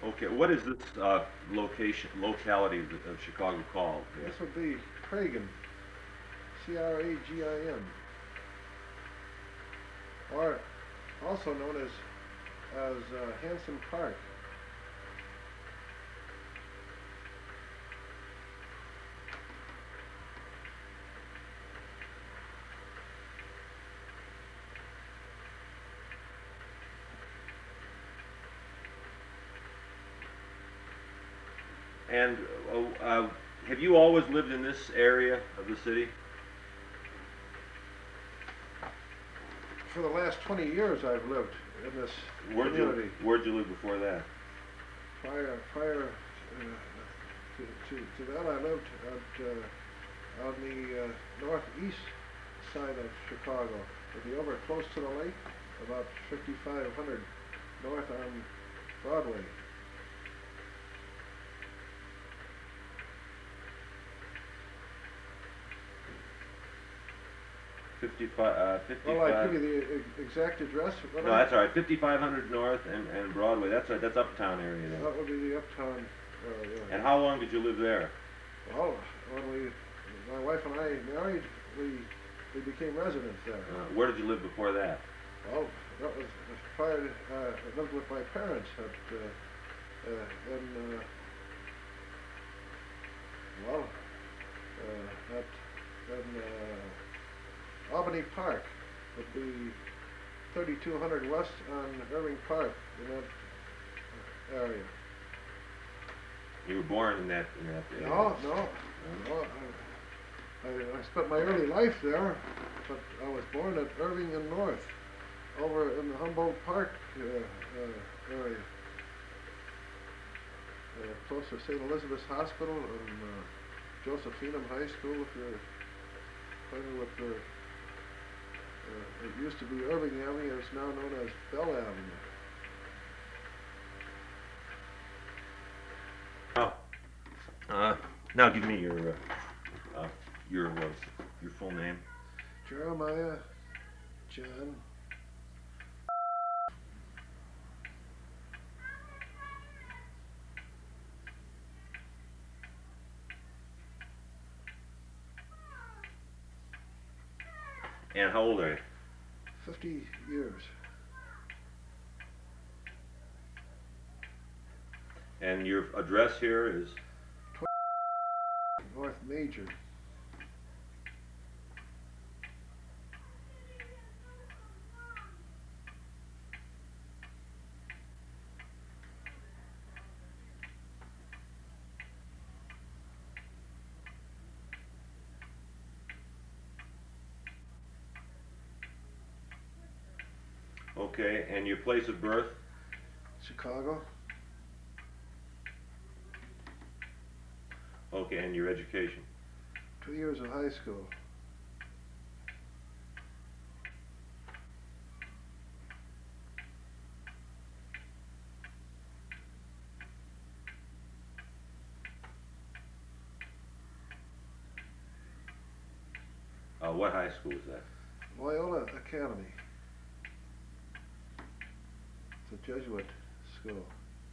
Okay, what is this locality of Chicago called? Yeah. This would be Cragin, Cragin, or also known as Hanson Park. And have you always lived in this area of the city? For the last 20 years, I've lived in this Where'd community. where'd you live before that? Prior to that, I lived on the northeast side of Chicago. It'd be over close to the lake, about 5,500 north on Broadway. 55. Well, I give you the exact address. No, that's all right. 5,500 North and Broadway. That's right. That's uptown area then. That would be the uptown area. And how long did you live there? Well, when my wife and I married, we became residents there. Where did you live before that? Well, that was prior to, I lived with my parents in Albany Park. Would be 3,200 west on Irving Park in that area. You were born in that area? No. I spent my early life there, but I was born at Irving and North, over in the Humboldt Park area, close to St. Elizabeth's Hospital and Josephinum High School. If you're familiar with it used to be Irving Avenue. It's now known as Bell Avenue. Oh. Now give me your full name. Jeremiah John. And how old are you? 50 years. And your address here is? North Major. Okay, and your place of birth? Chicago. Okay, and your education? 2 years of high school. What high school is that? Loyola Academy. It's a Jesuit school.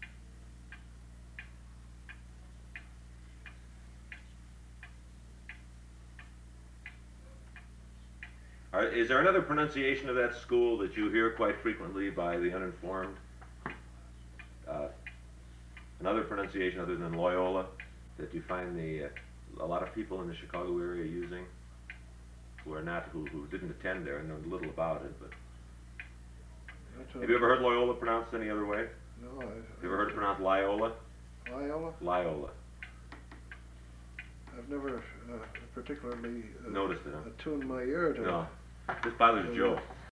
Is there another pronunciation of that school that you hear quite frequently by the uninformed? Another pronunciation other than Loyola that you find a lot of people in the Chicago area using, who didn't attend there and know little about it, but have you ever heard Loyola pronounced any other way? No. Have you ever heard it pronounced Loyola? Loyola? Loyola. I've never particularly noticed it, huh? attuned my ear to. No. This bothers Joe.